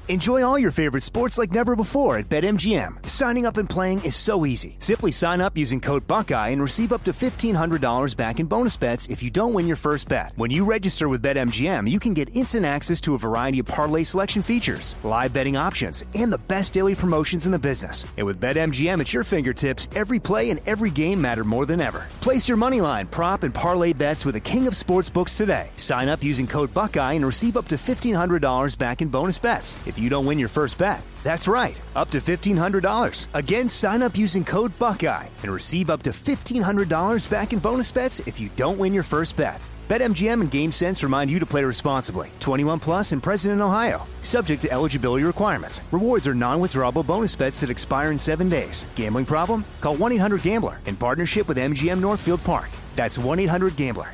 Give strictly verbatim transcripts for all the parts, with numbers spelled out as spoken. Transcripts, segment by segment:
Enjoy all your favorite sports like never before at BetMGM. Signing up and playing is so easy. Simply sign up using code Buckeye and receive up to fifteen hundred dollars back in bonus bets if you don't win your first bet. When you register with BetMGM, you can get instant access to a variety of parlay selection features, live betting options, and the best daily promotions in the business. And with BetMGM at your fingertips, every play and every game matter more than ever. Place your moneyline, prop, and parlay bets with the king of sportsbooks today. Sign up using code Buckeye and receive up to fifteen hundred dollars back in bonus bets if you don't win your first bet. That's right, up to fifteen hundred dollars. Again, sign up using code Buckeye and receive up to fifteen hundred dollars back in bonus bets if you don't win your first bet. BetMGM and GameSense remind you to play responsibly. twenty-one plus and present in Ohio. Subject to eligibility requirements. Rewards are non-withdrawable bonus bets that expire in seven days. Gambling problem? Call one eight hundred gambler in partnership with M G M Northfield Park. That's one eight hundred gambler.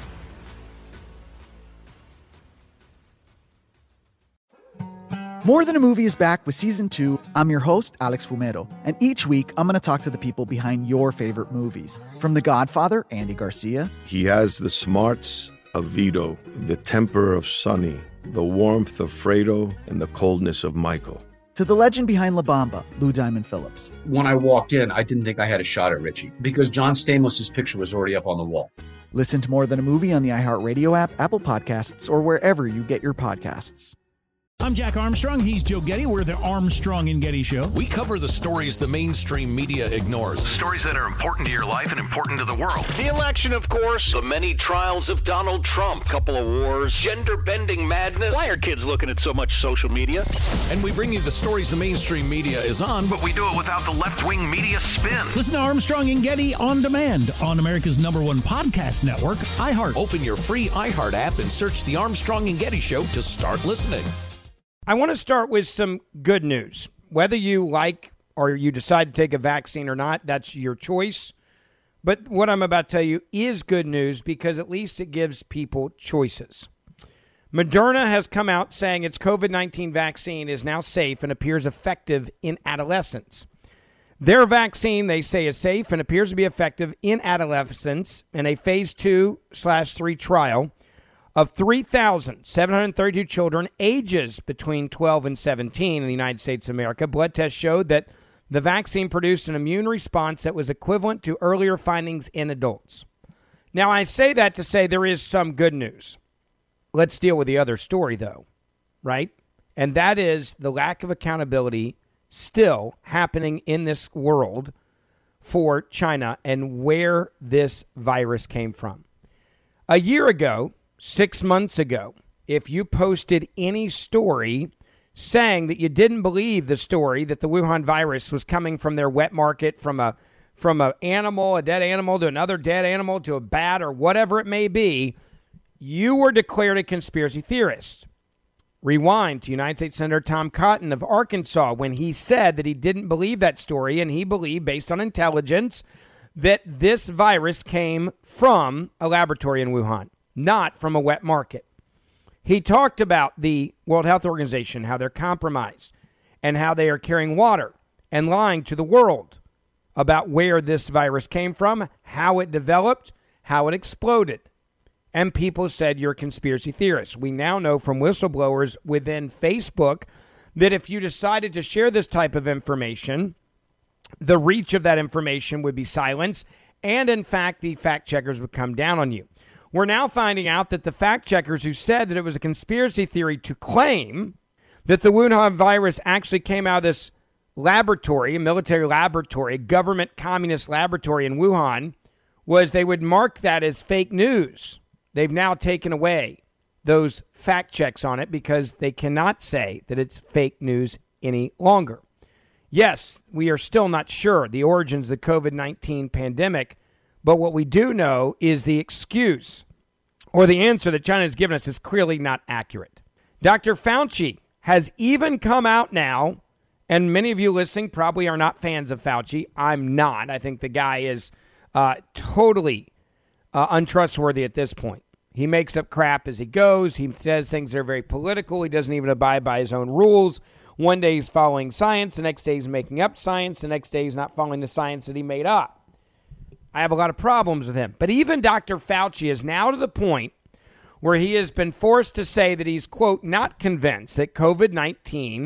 More Than a Movie is back with Season two. I'm your host, Alex Fumero, and each week I'm going to talk to the people behind your favorite movies. From The Godfather, Andy Garcia. He has the smarts of Vito, the temper of Sonny, the warmth of Fredo, and the coldness of Michael. To the legend behind La Bamba, Lou Diamond Phillips. When I walked in, I didn't think I had a shot at Richie because John Stamos' picture was already up on the wall. Listen to More Than a Movie on the iHeartRadio app, Apple Podcasts, or wherever you get your podcasts. I'm Jack Armstrong. He's Joe Getty. We're the Armstrong and Getty Show. We cover the stories the mainstream media ignores. Stories that are important to your life and important to the world. The election, of course. The many trials of Donald Trump. Couple of wars. Gender-bending madness. Why are kids looking at so much social media? And we bring you the stories the mainstream media is on, but we do it without the left-wing media spin. Listen to Armstrong and Getty on demand on America's number one podcast network, iHeart. Open your free iHeart app and search The Armstrong and Getty Show to start listening. I want to start with some good news. Whether you like or you decide to take a vaccine or not, that's your choice. But what I'm about to tell you is good news because at least it gives people choices. Moderna has come out saying its covid nineteen vaccine is now safe and appears effective in adolescents. Their vaccine, they say, is safe and appears to be effective in adolescents in a phase two slash three trial of three thousand seven hundred thirty-two children ages between twelve and seventeen in the United States of America. Blood tests showed that the vaccine produced an immune response that was equivalent to earlier findings in adults. Now, I say that to say there is some good news. Let's deal with the other story, though, right? And that is the lack of accountability still happening in this world for China and where this virus came from. A year ago, Six months ago, if you posted any story saying that you didn't believe the story that the Wuhan virus was coming from their wet market, from a from an animal, a dead animal, to another dead animal, to a bat, or whatever it may be, you were declared a conspiracy theorist. Rewind to United States Senator Tom Cotton of Arkansas when he said that he didn't believe that story, and he believed, based on intelligence, that this virus came from a laboratory in Wuhan, not from a wet market. He talked about the World Health Organization, how they're compromised, and how they are carrying water and lying to the world about where this virus came from, how it developed, how it exploded. And people said you're a conspiracy theorist. We now know from whistleblowers within Facebook that if you decided to share this type of information, the reach of that information would be silenced, and in fact, the fact checkers would come down on you. We're now finding out that the fact checkers who said that it was a conspiracy theory to claim that the Wuhan virus actually came out of this laboratory, a military laboratory, a government communist laboratory in Wuhan, was they would mark that as fake news. They've now taken away those fact checks on it because they cannot say that it's fake news any longer. Yes, we are still not sure the origins of the covid nineteen pandemic, but what we do know is the excuse or the answer that China has given us is clearly not accurate. Doctor Fauci has even come out now, and many of you listening probably are not fans of Fauci. I'm not. I think the guy is uh, totally uh, untrustworthy at this point. He makes up crap as he goes. He says things that are very political. He doesn't even abide by his own rules. One day he's following science. The next day he's making up science. The next day he's not following the science that he made up. I have a lot of problems with him. But even Doctor Fauci is now to the point where he has been forced to say that he's, quote, not convinced that covid nineteen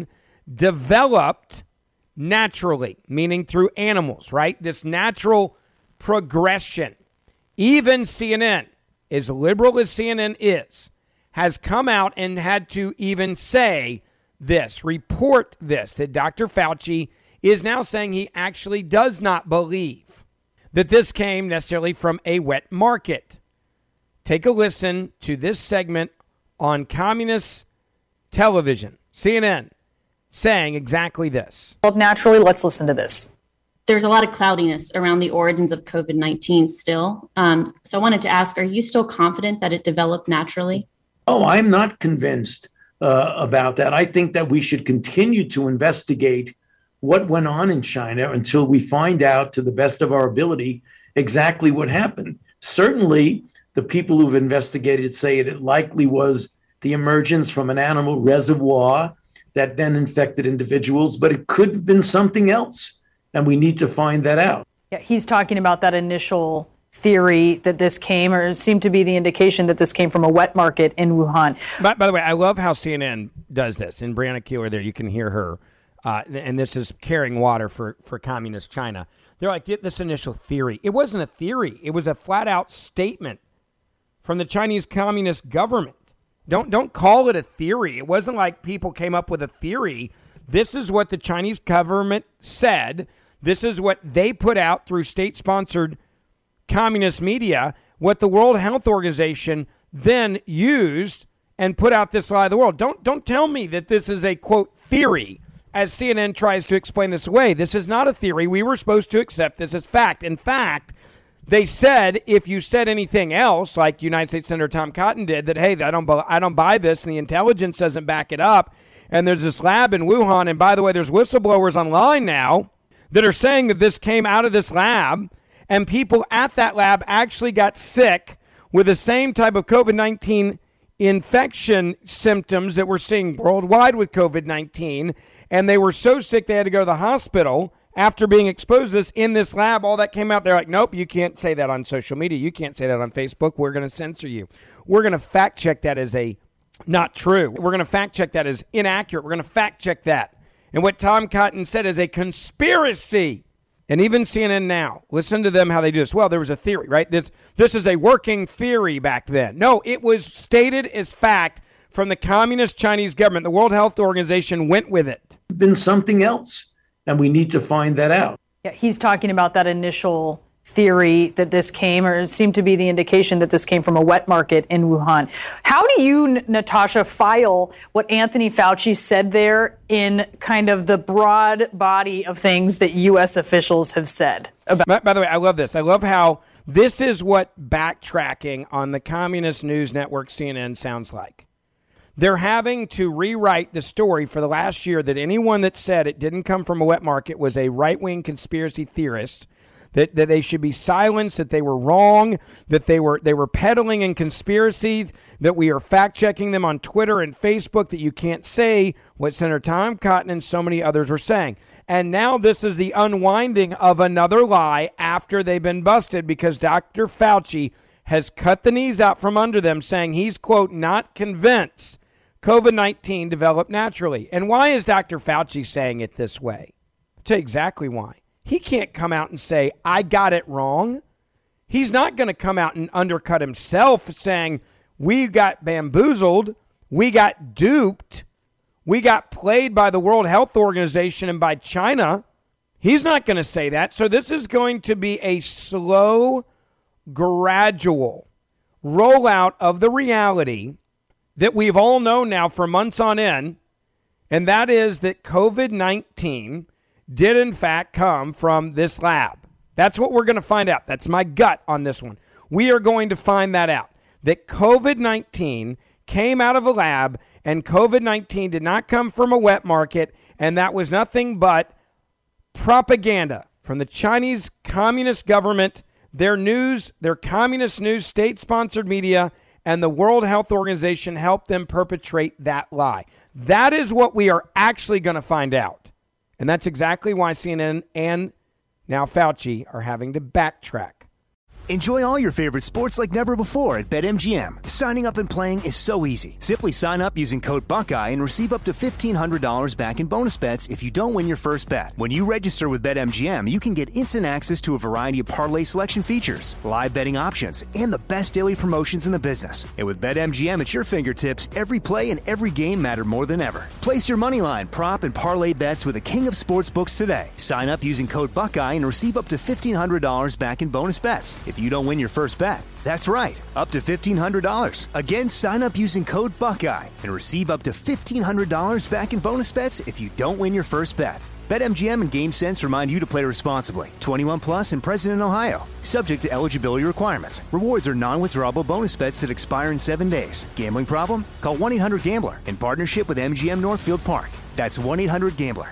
developed naturally, meaning through animals, right? This natural progression. Even C N N, as liberal as C N N is, has come out and had to even say this, report this, that Doctor Fauci is now saying he actually does not believe that this came necessarily from a wet market. Take a listen to this segment on communist television, C N N, saying exactly this. Well, naturally, let's listen to this. There's a lot of cloudiness around the origins of COVID nineteen still. Um, so I wanted to ask, are you still confident that it developed naturally? Oh, I'm not convinced uh, about that. I think that we should continue to investigate what went on in China until we find out, to the best of our ability, exactly what happened. Certainly, the people who've investigated say it likely was the emergence from an animal reservoir that then infected individuals, but it could have been something else, and we need to find that out. Yeah, he's talking about that initial theory that this came, or it seemed to be the indication that this came from a wet market in Wuhan. By, by the way, I love how C N N does this. And Brianna Keeler there, you can hear her. Uh, and this is carrying water for, for communist China. They're like, get this initial theory. It wasn't a theory. It was a flat-out statement from the Chinese Communist government. Don't don't call it a theory. It wasn't like people came up with a theory. This is what the Chinese government said. This is what they put out through state-sponsored communist media, what the World Health Organization then used and put out this lie of the world. Don't don't tell me that this is a, quote, theory, as C N N tries to explain this away. This is not a theory. We were supposed to accept this as fact. In fact, they said if you said anything else, like United States Senator Tom Cotton did, that, hey, I don't, I don't buy this and the intelligence doesn't back it up, and there's this lab in Wuhan, and by the way, there's whistleblowers online now that are saying that this came out of this lab, and people at that lab actually got sick with the same type of COVID nineteen infection symptoms that we're seeing worldwide with COVID nineteen, and they were so sick they had to go to the hospital after being exposed to this in this lab. All that came out. They're like, nope, you can't say that on social media. You can't say that on Facebook. We're going to censor you. We're going to fact check that as a not true. We're going to fact check that as inaccurate. We're going to fact check that. And what Tom Cotton said is a conspiracy. And even C N N now, listen to them how they do this. Well, there was a theory, right? This this is a working theory back then. No, it was stated as fact from the Communist Chinese government. The World Health Organization went with it. Been something else, and we need to find that out. Yeah, he's talking about that initial theory that this came, or it seemed to be the indication that this came from a wet market in Wuhan. How do you, Natasha, file what Anthony Fauci said there in kind of the broad body of things that U S officials have said about? By, by the way, I love this. I love how this is what backtracking on the communist news network C N N sounds like. They're having to rewrite the story for the last year that anyone that said it didn't come from a wet market was a right-wing conspiracy theorist, that, that they should be silenced, that they were wrong, that they were they were peddling in conspiracy, that we are fact-checking them on Twitter and Facebook, that you can't say what Senator Tom Cotton and so many others were saying. And now this is the unwinding of another lie after they've been busted, because Doctor Fauci has cut the knees out from under them, saying he's, quote, not convinced COVID nineteen developed naturally. And why is Doctor Fauci saying it this way? I'll tell you exactly why. He can't come out and say, I got it wrong. He's not going to come out and undercut himself saying, we got bamboozled, we got duped, we got played by the World Health Organization and by China. He's not going to say that. So this is going to be a slow, gradual rollout of the reality that we've all known now for months on end, and that is that COVID nineteen did in fact come from this lab. That's what we're going to find out. That's my gut on this one. We are going to find that out, that COVID nineteen came out of a lab, and COVID nineteen did not come from a wet market, and that was nothing but propaganda from the Chinese Communist government, their news, their communist news, state-sponsored media, and the World Health Organization helped them perpetrate that lie. That is what we are actually going to find out. And that's exactly why C N N and now Fauci are having to backtrack. Enjoy all your favorite sports like never before at BetMGM. Signing up and playing is so easy. Simply sign up using code Buckeye and receive up to fifteen hundred dollars back in bonus bets if you don't win your first bet. When you register with BetMGM, you can get instant access to a variety of parlay selection features, live betting options, and the best daily promotions in the business. And with BetMGM at your fingertips, every play and every game matter more than ever. Place your moneyline, prop, and parlay bets with the king of sportsbooks today. Sign up using code Buckeye and receive up to fifteen hundred dollars back in bonus bets if you don't win your first bet. That's right, up to fifteen hundred dollars. Again, sign up using code Buckeye and receive up to fifteen hundred dollars back in bonus bets if you don't win your first bet. BetMGM and GameSense remind you to play responsibly. twenty-one plus and present in Ohio. Subject to eligibility requirements. Rewards are non-withdrawable bonus bets that expire in seven days. Gambling problem? Call one eight hundred gambler in partnership with M G M Northfield Park. That's one eight hundred gambler.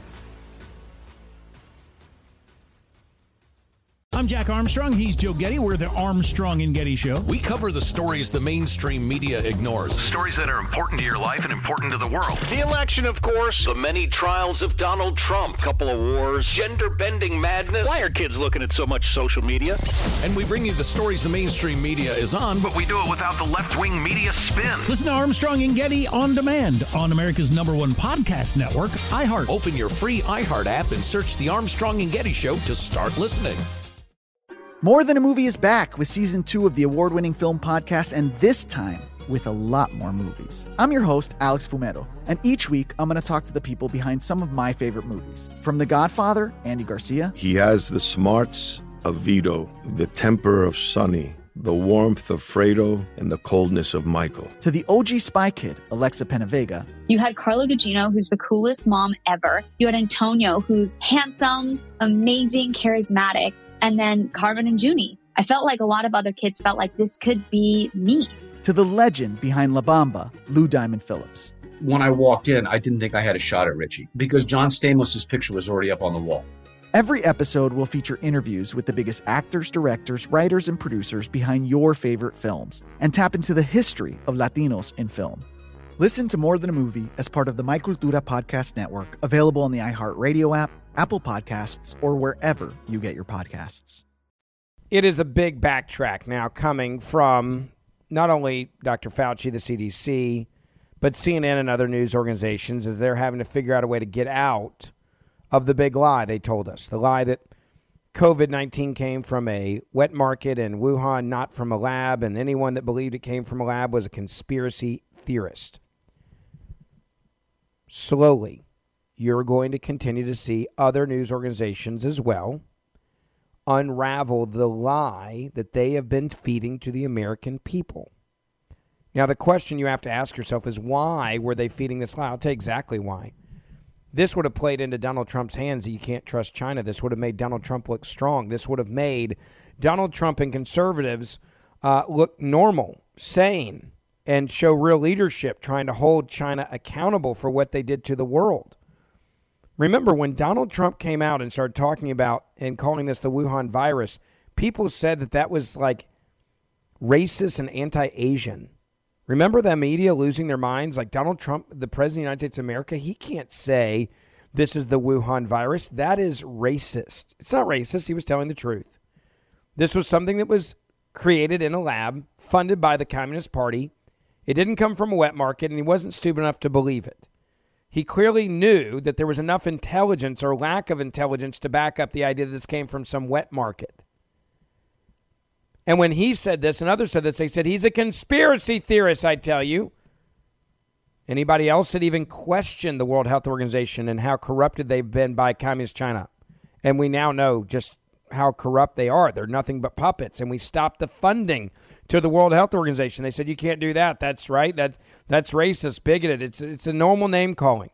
I'm Jack Armstrong. He's Joe Getty. We're the Armstrong and Getty Show. We cover the stories the mainstream media ignores. Stories that are important to your life and important to the world. The election, of course. The many trials of Donald Trump. Couple of wars. Gender-bending madness. Why are kids looking at so much social media? And we bring you the stories the mainstream media is on, but we do it without the left-wing media spin. Listen to Armstrong and Getty on demand on America's number one podcast network, iHeart. Open your free iHeart app and search the Armstrong and Getty Show to start listening. More Than a Movie is back with season two of the award-winning film podcast, and this time with a lot more movies. I'm your host, Alex Fumero, and each week I'm going to talk to the people behind some of my favorite movies. From The Godfather, Andy Garcia. He has the smarts of Vito, the temper of Sonny, the warmth of Fredo, and the coldness of Michael. To the O G Spy Kid, Alexa Penavega. You had Carla Gugino, who's the coolest mom ever. You had Antonio, who's handsome, amazing, charismatic. And then Carmen and Junie. I felt like a lot of other kids felt like this could be me. To the legend behind La Bamba, Lou Diamond Phillips. When I walked in, I didn't think I had a shot at Richie because John Stamos' picture was already up on the wall. Every episode will feature interviews with the biggest actors, directors, writers, and producers behind your favorite films and tap into the history of Latinos in film. Listen to More Than a Movie as part of the My Cultura Podcast Network, available on the iHeartRadio app, Apple Podcasts, or wherever you get your podcasts. It is a big backtrack now coming from not only Doctor Fauci, the C D C, but C N N and other news organizations as they're having to figure out a way to get out of the big lie they told us. The lie that covid nineteen came from a wet market in Wuhan, not from a lab, and anyone that believed it came from a lab was a conspiracy theorist. Slowly, you're going to continue to see other news organizations as well unravel the lie that they have been feeding to the American people. Now, the question you have to ask yourself is, why were they feeding this lie? I'll tell you exactly why. This would have played into Donald Trump's hands that you can't trust China. This would have made Donald Trump look strong. This would have made Donald Trump and conservatives uh, look normal, sane, and show real leadership, trying to hold China accountable for what they did to the world. Remember, when Donald Trump came out and started talking about and calling this the Wuhan virus, people said that that was like racist and anti-Asian. Remember the media losing their minds? Like Donald Trump, the president of the United States of America, he can't say this is the Wuhan virus. That is racist. It's not racist. He was telling the truth. This was something that was created in a lab, funded by the Communist Party. It didn't come from a wet market, and he wasn't stupid enough to believe it. He clearly knew that there was enough intelligence or lack of intelligence to back up the idea that this came from some wet market. And when he said this and others said this, they said, he's a conspiracy theorist, I tell you. Anybody else that even questioned the World Health Organization and how corrupted they've been by Communist China. And we now know just how corrupt they are. They're nothing but puppets. And we stopped the funding to the World Health Organization. They said, you can't do that. That's right. That, that's racist, bigoted. It's, it's a normal name calling.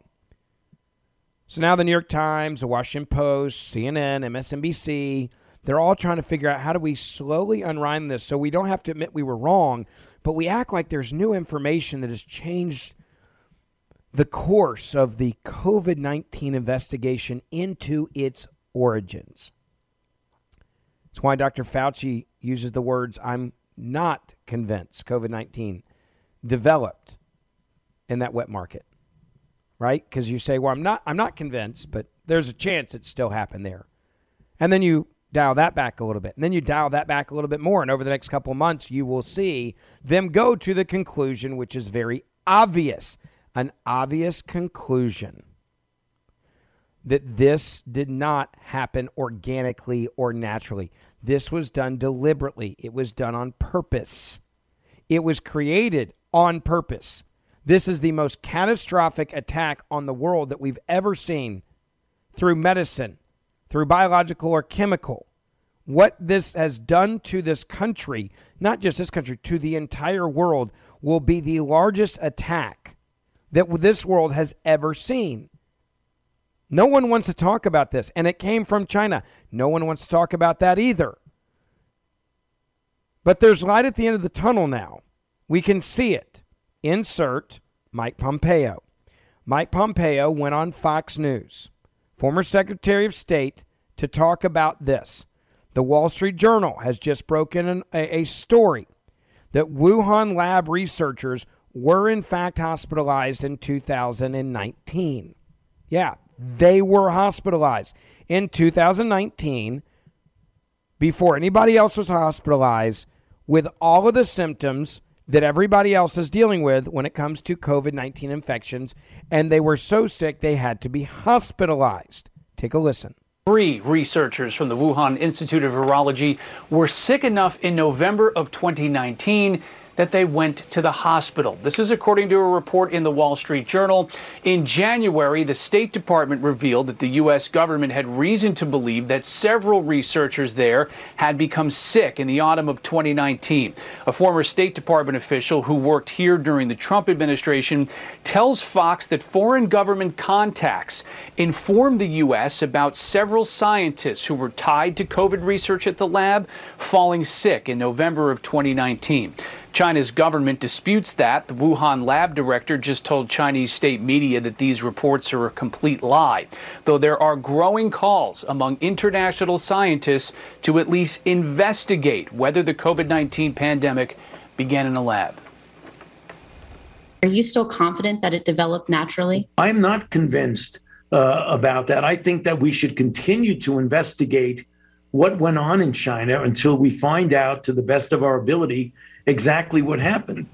So now the New York Times, the Washington Post, C N N, M S N B C, they're all trying to figure out how do we slowly unwind this so we don't have to admit we were wrong, but we act like there's new information that has changed the course of the covid nineteen investigation into its origins. That's why Doctor Fauci uses the words, I'm not convinced covid nineteen developed in that wet market, right? Because you say, well, I'm not, I'm not convinced, but there's a chance it still happened there. And then you dial that back a little bit. And then you dial that back a little bit more. And over the next couple of months, you will see them go to the conclusion, which is very obvious, an obvious conclusion that this did not happen organically or naturally. This was done deliberately. It was done on purpose. It was created on purpose. This is the most catastrophic attack on the world that we've ever seen through medicine, through biological or chemical. What this has done to this country, not just this country, to the entire world, will be the largest attack that this world has ever seen. No one wants to talk about this, and it came from China. No one wants to talk about that either. But there's light at the end of the tunnel now. We can see it. Insert Mike Pompeo. Mike Pompeo went on Fox News, former Secretary of State, to talk about this. The Wall Street Journal has just broken an, a, a story that Wuhan lab researchers were in fact hospitalized in two thousand nineteen. Yeah, they were hospitalized in two thousand nineteen before anybody else was hospitalized with all of the symptoms that everybody else is dealing with when it comes to COVID nineteen infections, and they were so sick they had to be hospitalized. Take a listen. Three researchers from the Wuhan Institute of Virology were sick enough in November of twenty nineteen that they went to the hospital. This is according to a report in the Wall Street Journal. In January, the State Department revealed that the U S government had reason to believe that several researchers there had become sick in the autumn of twenty nineteen. A former State Department official who worked here during the Trump administration tells Fox that foreign government contacts informed the U S about several scientists who were tied to COVID research at the lab falling sick in November of twenty nineteen. China's government disputes that. The Wuhan lab director just told Chinese state media that these reports are a complete lie, though there are growing calls among international scientists to at least investigate whether the COVID nineteen pandemic began in a lab. Are you still confident that it developed naturally? I'm not convinced uh, about that. I think that we should continue to investigate what went on in China until we find out, to the best of our ability, exactly what happened.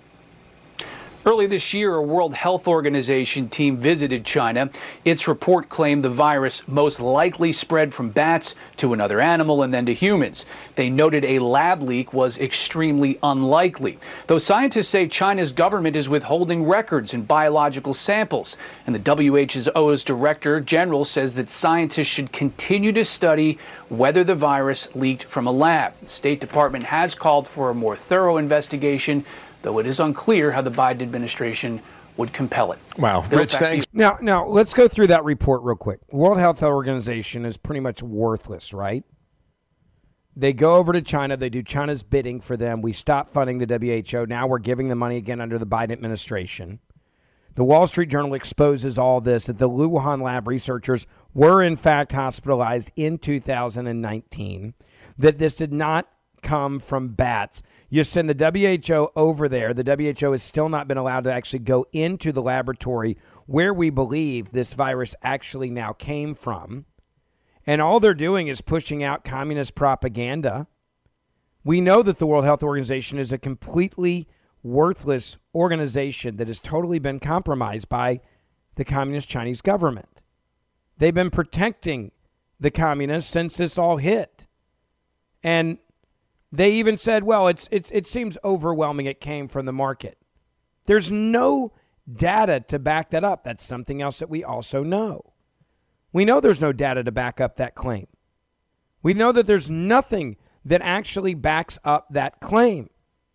Early this year, a World Health Organization team visited China. Its report claimed the virus most likely spread from bats to another animal and then to humans. They noted a lab leak was extremely unlikely, though scientists say China's government is withholding records and biological samples. And the W H O's director general says that scientists should continue to study whether the virus leaked from a lab. The State Department has called for a more thorough investigation, though it is unclear how the Biden administration would compel it. Wow. Bill, Rich, thanks. Now, now, let's go through that report real quick. World Health Organization is pretty much worthless, right? They go over to China. They do China's bidding for them. We stop funding the W H O. Now we're giving them money again under the Biden administration. The Wall Street Journal exposes all this, that the Wuhan lab researchers were, in fact, hospitalized in two thousand nineteen, that this did not come from bats. You send the W H O over there. The W H O has still not been allowed to actually go into the laboratory where we believe this virus actually now came from. And all they're doing is pushing out communist propaganda. We know that the World Health Organization is a completely worthless organization that has totally been compromised by the communist Chinese government. They've been protecting the communists since this all hit. And they even said, well, it's, it's, it seems overwhelming. It came from the market. There's no data to back that up. That's something else that we also know. We know there's no data to back up that claim. We know that there's nothing that actually backs up that claim.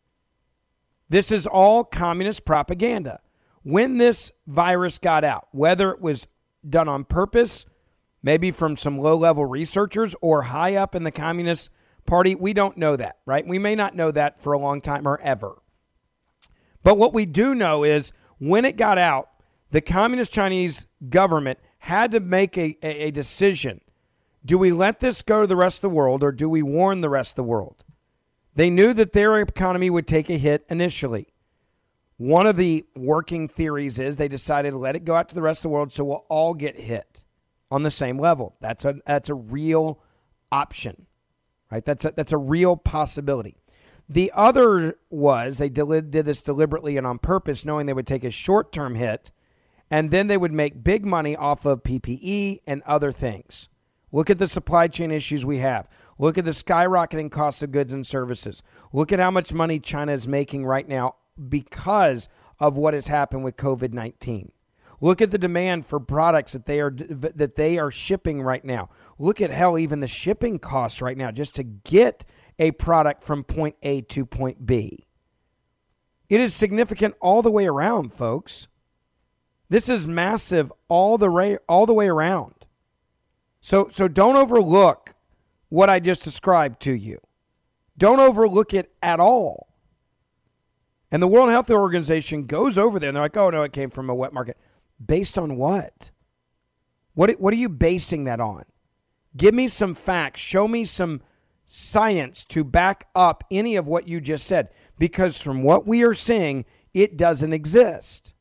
This is all communist propaganda. When this virus got out, whether it was done on purpose, maybe from some low-level researchers or high up in the Communist Party, we don't know that, right? We may not know that for a long time or ever. But what we do know is when it got out, the Communist Chinese government had to make a, a, a decision. Do we let this go to the rest of the world, or do we warn the rest of the world? They knew that their economy would take a hit initially. One of the working theories is they decided to let it go out to the rest of the world so we'll all get hit on the same level. That's a, that's a real option, right? That's a, that's a real possibility. The other was they did this deliberately and on purpose, knowing they would take a short-term hit, and then they would make big money off of P P E and other things. Look at the supply chain issues we have. Look at the skyrocketing costs of goods and services. Look at how much money China is making right now because of what has happened with covid nineteen. Look at the demand for products that they are that they are shipping right now. Look at hell, even the shipping costs right now just to get a product from point A to point B. It is significant all the way around, folks. This is massive all the way all the way around. So so don't overlook what I just described to you. Don't overlook it at all. And the World Health Organization goes over there and they're like, oh, no, it came from a wet market. Based on what? What, what are you basing that on? Give me some facts. Show me some science to back up any of what you just said. Because from what we are seeing, it doesn't exist.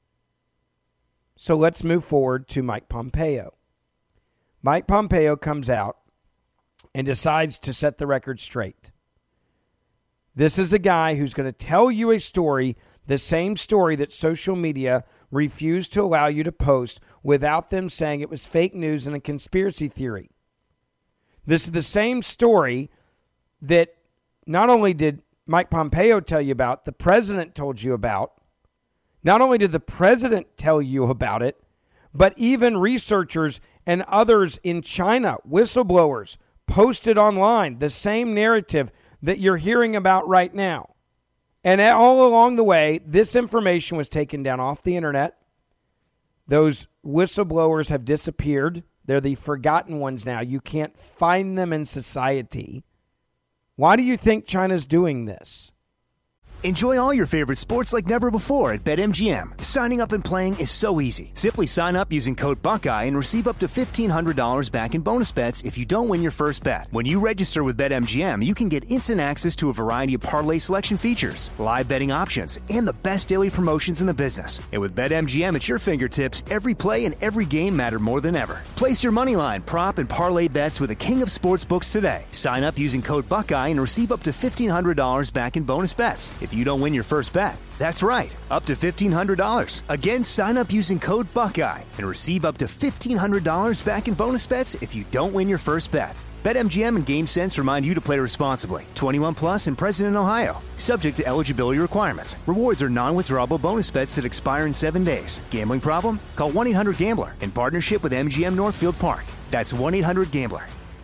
So let's move forward to Mike Pompeo. Mike Pompeo comes out and decides to set the record straight. This is a guy who's going to tell you a story, the same story that social media refused to allow you to post without them saying it was fake news and a conspiracy theory. This is the same story that not only did Mike Pompeo tell you about, the president told you about. Not only did the president tell you about it, but even researchers and others in China, whistleblowers, posted online the same narrative that you're hearing about right now. And all along the way, this information was taken down off the internet. Those whistleblowers have disappeared. They're the forgotten ones now. You can't find them in society. Why do you think China's doing this? Enjoy all your favorite sports like never before at BetMGM. Signing up and playing is so easy. Simply sign up using code Buckeye and receive up to fifteen hundred dollars back in bonus bets if you don't win your first bet. When you register with BetMGM, you can get instant access to a variety of parlay selection features, live betting options, and the best daily promotions in the business. And with BetMGM at your fingertips, every play and every game matter more than ever. Place your moneyline, prop, and parlay bets with the king of sportsbooks today. Sign up using code Buckeye and receive up to fifteen hundred dollars back in bonus bets if you don't win your first bet. That's right, up to fifteen hundred dollars. Again, sign up using code Buckeye and receive up to fifteen hundred dollars back in bonus bets if you don't win your first bet. BetMGM and GameSense remind you to play responsibly. twenty-one plus and present in Ohio. Subject to eligibility requirements. Rewards are non-withdrawable bonus bets that expire in seven days. Gambling problem? Call one eight hundred gambler in partnership with M G M Northfield Park. That's one eight hundred gambler.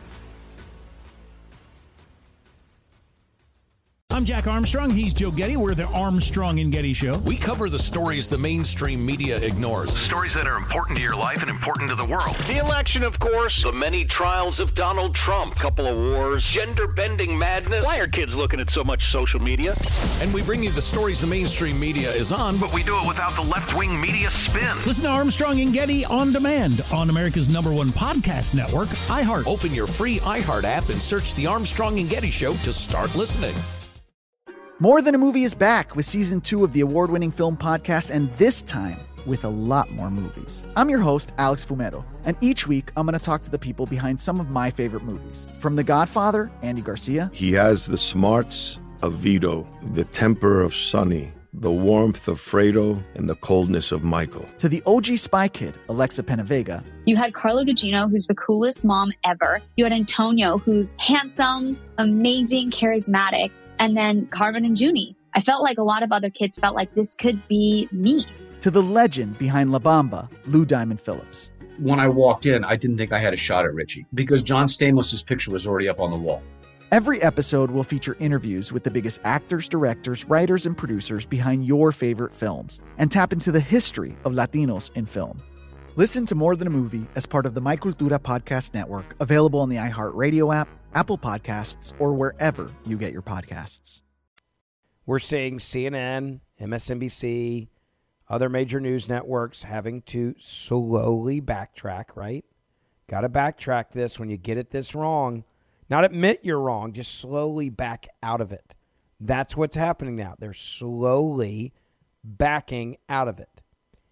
I'm Jack Armstrong. He's Joe Getty. We're the Armstrong and Getty Show. We cover the stories the mainstream media ignores. Stories that are important to your life and important to the world. The election, of course, the many trials of Donald Trump, couple of wars, gender-bending madness. Why are kids looking at so much social media? And we bring you the stories the mainstream media is on, but we do it without the left-wing media spin. Listen to Armstrong and Getty on demand on America's number one podcast network, iHeart. Open your free iHeart app and search the Armstrong and Getty Show to start listening. More Than a Movie is back with season two of the award-winning film podcast, and this time with a lot more movies. I'm your host, Alex Fumero, and each week I'm going to talk to the people behind some of my favorite movies. From The Godfather, Andy Garcia. He has the smarts of Vito, the temper of Sonny, the warmth of Fredo, and the coldness of Michael. To the O G Spy Kid, Alexa Penavega. You had Carla Gugino, who's the coolest mom ever. You had Antonio, who's handsome, amazing, charismatic. And then Carmen and Junie. I felt like a lot of other kids felt like this could be me. To the legend behind La Bamba, Lou Diamond Phillips. When I walked in, I didn't think I had a shot at Richie because John Stamos' picture was already up on the wall. Every episode will feature interviews with the biggest actors, directors, writers, and producers behind your favorite films and tap into the history of Latinos in film. Listen to More Than a Movie as part of the My Cultura Podcast Network, available on the iHeartRadio app, Apple Podcasts, or wherever you get your podcasts. We're seeing C N N, M S N B C, other major news networks having to slowly backtrack, right? Got to backtrack this when you get it this wrong. Not admit you're wrong, just slowly back out of it. That's what's happening now. They're slowly backing out of it.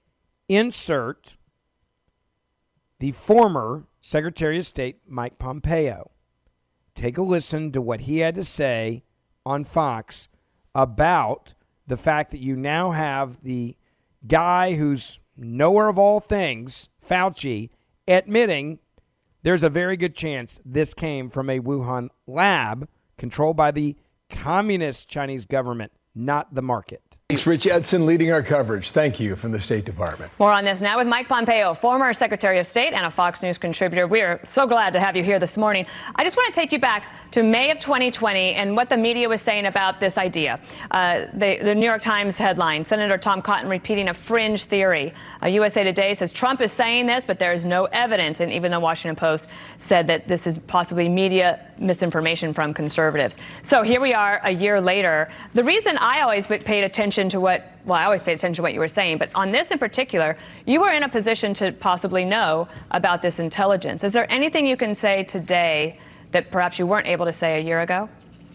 Insert the former Secretary of State, Mike Pompeo. take a listen to what he had to say on Fox about the fact that you now have the guy who's knower of all things, Fauci, admitting there's a very good chance this came from a Wuhan lab controlled by the communist Chinese government, not the market. Thanks, Rich Edson, leading our coverage. Thank you from the State Department. More on this now with Mike Pompeo, former Secretary of State and a Fox News contributor. We are so glad to have you here this morning. I just want to take you back to May of twenty twenty and what the media was saying about this idea. Uh, the, the New York Times headline, Senator Tom Cotton repeating a fringe theory. Uh, U S A Today says Trump is saying this, but there is no evidence. And even the Washington Post said that this is possibly media misinformation from conservatives. So here we are a year later. The reason I always paid attention to what, well, I always paid attention to what you were saying, but on this in particular, you were in a position to possibly know about this intelligence. Is there anything you can say today that perhaps you weren't able to say a year ago?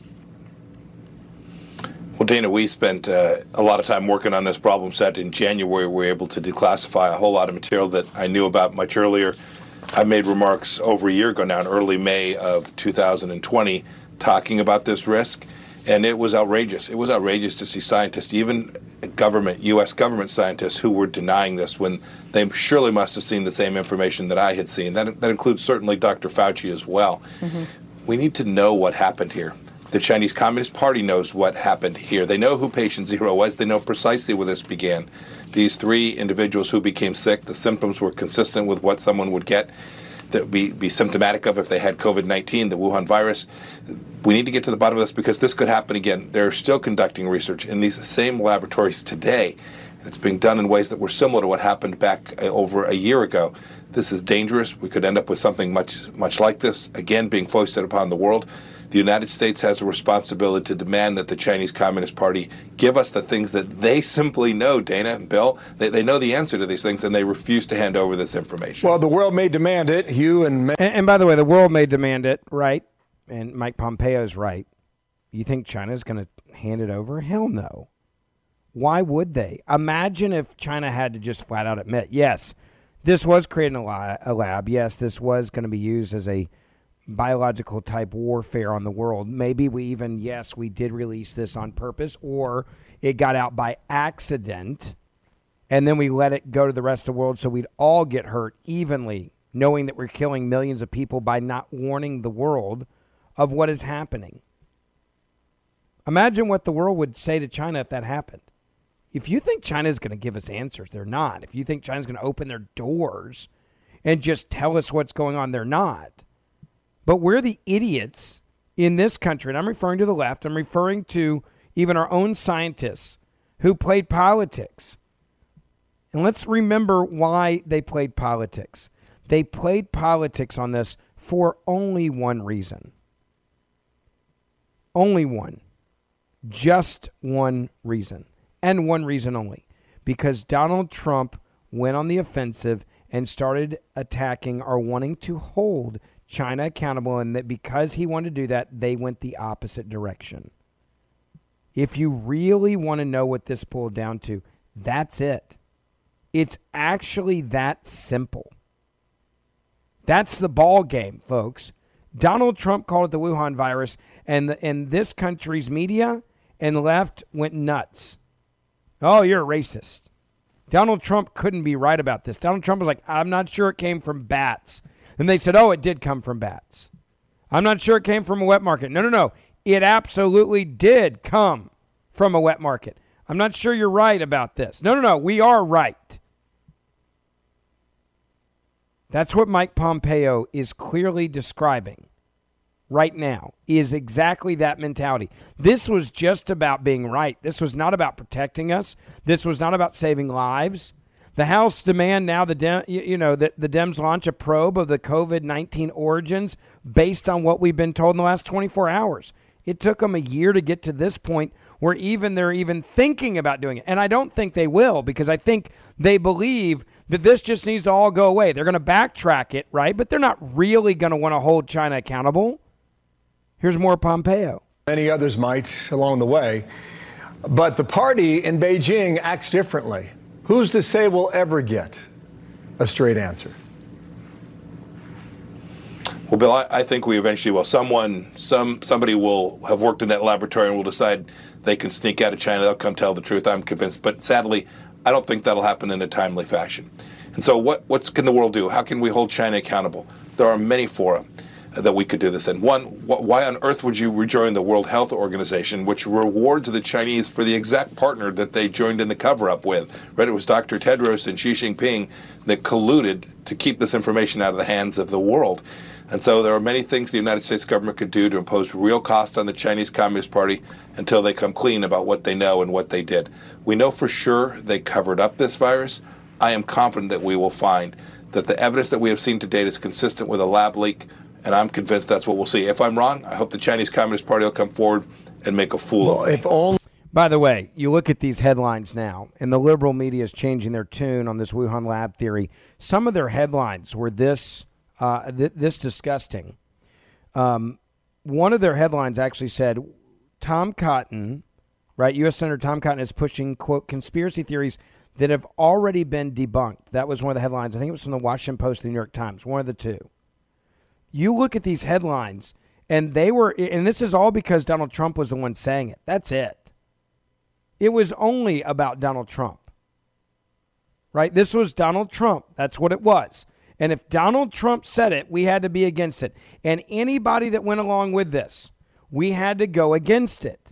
Well, Dana, we spent uh, a lot of time working on this problem set. In January, we were able to declassify a whole lot of material that I knew about much earlier. I made remarks over a year ago now, in early May of two thousand twenty, talking about this risk. And it was outrageous. It was outrageous to see scientists, even government, U S government scientists, who were denying this when they surely must have seen the same information that I had seen. That, that includes certainly Doctor Fauci as well. Mm-hmm. We need to know what happened here. The Chinese Communist Party knows what happened here. They know who patient zero was. They know precisely where this began. These three individuals who became sick, the symptoms were consistent with what someone would get that would be, be symptomatic of if they had COVID nineteen, the Wuhan virus. We need to get to the bottom of this because this could happen again. They're still conducting research in these same laboratories today. It's being done in ways that were similar to what happened back over a year ago. This is dangerous. We could end up with something much, much like this, again, being foisted upon the world. The United States has a responsibility to demand that the Chinese Communist Party give us the things that they simply know, Dana and Bill. They, they know the answer to these things, and they refuse to hand over this information. Well, the world may demand it, Hugh and... And, and by the way, the world may demand it, right? And Mike Pompeo's right. You think China's going to hand it over? Hell no. Why would they? Imagine if China had to just flat out admit, yes, this was creating a, li- a lab. Yes, this was going to be used as a biological type warfare on the world. Maybe we even, yes, we did release this on purpose, or it got out by accident, and then we let it go to the rest of the world so we'd all get hurt evenly, knowing that we're killing millions of people by not warning the world of what is happening. Imagine what the world would say to China if that happened. If you think China is going to give us answers, they're not. If you think China's going to open their doors and just tell us what's going on, they're not. But we're the idiots in this country, and I'm referring to the left. I'm referring to even our own scientists who played politics. And let's remember why they played politics. They played politics on this for only one reason. Only one. Just one reason. And one reason only. Because Donald Trump went on the offensive and started attacking or wanting to hold China accountable, and that because he wanted to do that, they went the opposite direction. If you really want to know what this boiled down to, that's it. It's actually that simple. That's the ball game, folks. Donald Trump called it the Wuhan virus, and the, and this country's media and the left went nuts. Oh, you're a racist. Donald Trump couldn't be right about this. Donald Trump was like, I'm not sure it came from bats. And they said, oh, it did come from bats. I'm not sure it came from a wet market. No, no, no. It absolutely did come from a wet market. I'm not sure you're right about this. No, no, no. We are right. That's what Mike Pompeo is clearly describing right now, is exactly that mentality. This was just about being right. This was not about protecting us. This was not about saving lives. The House demand now the Dem, you know that the Dems launch a probe of the COVID nineteen origins based on what we've been told in the last twenty-four hours. It took them a year to get to this point where even they're even thinking about doing it. And I don't think they will, because I think they believe that this just needs to all go away. They're going to backtrack it, right? But they're not really going to want to hold China accountable. Here's more Pompeo. Many others might along the way. But the party in Beijing acts differently. Who's to say we'll ever get a straight answer? Well, Bill, I, I think we eventually will. Someone, some somebody will have worked in that laboratory and will decide they can sneak out of China. They'll come tell the truth. I'm convinced. But sadly, I don't think that'll happen in a timely fashion. And so what, what can the world do? How can we hold China accountable? There are many fora that we could do this in. One, wh- why on earth would you rejoin the World Health Organization, which rewards the Chinese for the exact partner that they joined in the cover-up with? Right? It was Doctor Tedros and Xi Jinping that colluded to keep this information out of the hands of the world. And so there are many things the United States government could do to impose real cost on the Chinese Communist Party until they come clean about what they know and what they did. We know for sure they covered up this virus. I am confident that we will find that the evidence that we have seen to date is consistent with a lab leak, and I'm convinced that's what we'll see. If I'm wrong, I hope the Chinese Communist Party will come forward and make a fool well, of me. If only- By the way, you look at these headlines now, and the liberal media is changing their tune on this Wuhan lab theory. Some of their headlines were this uh, th- this disgusting. Um, one of their headlines actually said, Tom Cotton, right, U S Senator Tom Cotton is pushing, quote, conspiracy theories that have already been debunked. That was one of the headlines. I think it was from the Washington Post, the New York Times, one of the two. You look at these headlines, and they were, and this is all because Donald Trump was the one saying it. That's it. It was only about Donald Trump, right? This was Donald Trump. That's what it was. And if Donald Trump said it, we had to be against it. And anybody that went along with this, we had to go against it.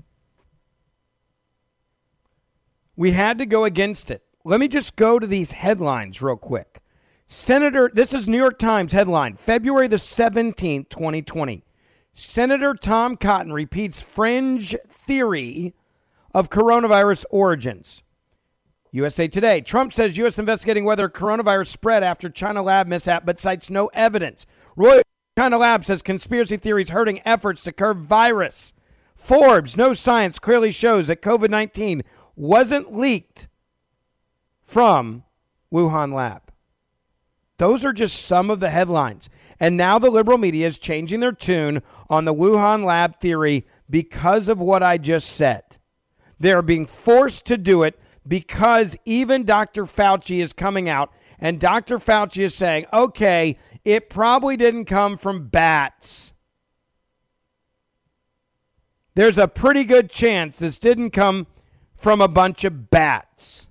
We had to go against it. Let me just go to these headlines real quick. Senator, this is New York Times headline, February the seventeenth, twenty twenty. Senator Tom Cotton repeats fringe theory of coronavirus origins. U S A Today, Trump says U S investigating whether coronavirus spread after China lab mishap, but cites no evidence. Roy, China lab says conspiracy theories hurting efforts to curb virus. Forbes, no science clearly shows that COVID nineteen wasn't leaked from Wuhan lab. Those are just some of the headlines. And now the liberal media is changing their tune on the Wuhan lab theory because of what I just said. They're being forced to do it because even Doctor Fauci is coming out and Doctor Fauci is saying, okay, it probably didn't come from bats. There's a pretty good chance this didn't come from a bunch of bats.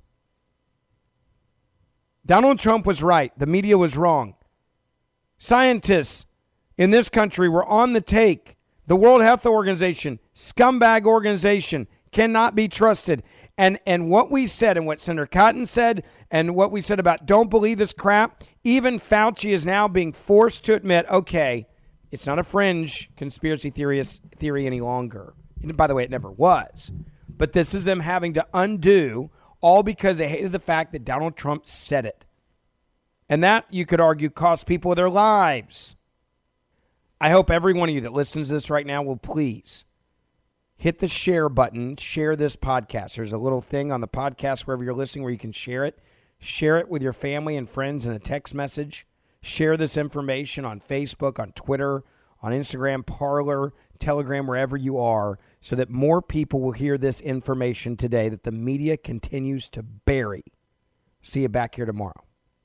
Donald Trump was right. The media was wrong. Scientists in this country were on the take. The World Health Organization, scumbag organization, cannot be trusted. And and what we said and what Senator Cotton said and what we said about don't believe this crap, even Fauci is now being forced to admit, okay, it's not a fringe conspiracy theorist theory any longer. And by the way, it never was. But this is them having to undo all because they hated the fact that Donald Trump said it. And that, you could argue, cost people their lives. I hope every one of you that listens to this right now will please hit the share button, share this podcast. There's a little thing on the podcast wherever you're listening where you can share it. Share it with your family and friends in a text message. Share this information on Facebook, on Twitter, on Instagram, Parler, Telegram, wherever you are, so that more people will hear this information today that the media continues to bury. See you back here tomorrow.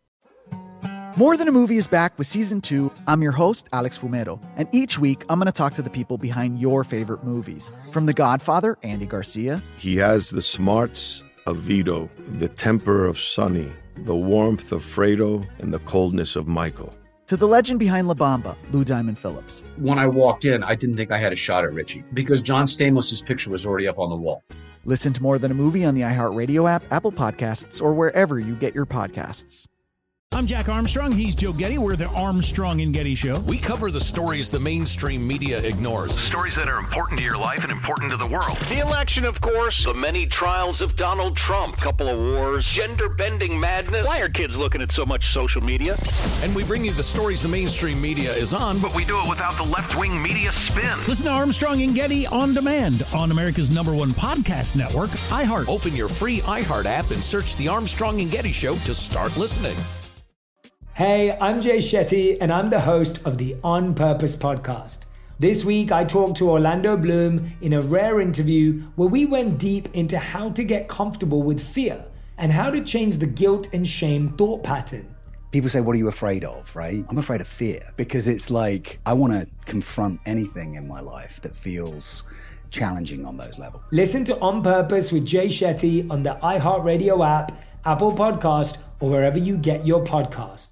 More Than a Movie is back with season two. I'm your host, Alex Fumero, and each week I'm going to talk to the people behind your favorite movies. From The Godfather, Andy Garcia. He has the smarts of Vito, the temper of Sonny, the warmth of Fredo, and the coldness of Michael. To the legend behind La Bamba, Lou Diamond Phillips. When I walked in, I didn't think I had a shot at Richie because John Stamos' picture was already up on the wall. Listen to More Than a Movie on the iHeartRadio app, Apple Podcasts, or wherever you get your podcasts. I'm Jack Armstrong. He's Joe Getty. We're the Armstrong and Getty Show. We cover the stories the mainstream media ignores. Stories that are important to your life and important to the world. The election, of course. The many trials of Donald Trump. Couple of wars. Gender-bending madness. Why are kids looking at so much social media? And we bring you the stories the mainstream media is on, but we do it without the left-wing media spin. Listen to Armstrong and Getty on demand on America's number one podcast network, iHeart. Open your free iHeart app and search The Armstrong and Getty Show to start listening. Hey, I'm Jay Shetty, and I'm the host of the On Purpose podcast. This week, I talked to Orlando Bloom in a rare interview where we went deep into how to get comfortable with fear and how to change the guilt and shame thought pattern. People say, what are you afraid of, right? I'm afraid of fear because it's like I want to confront anything in my life that feels challenging on those levels. Listen to On Purpose with Jay Shetty on the iHeartRadio app, Apple Podcast, or wherever you get your podcasts.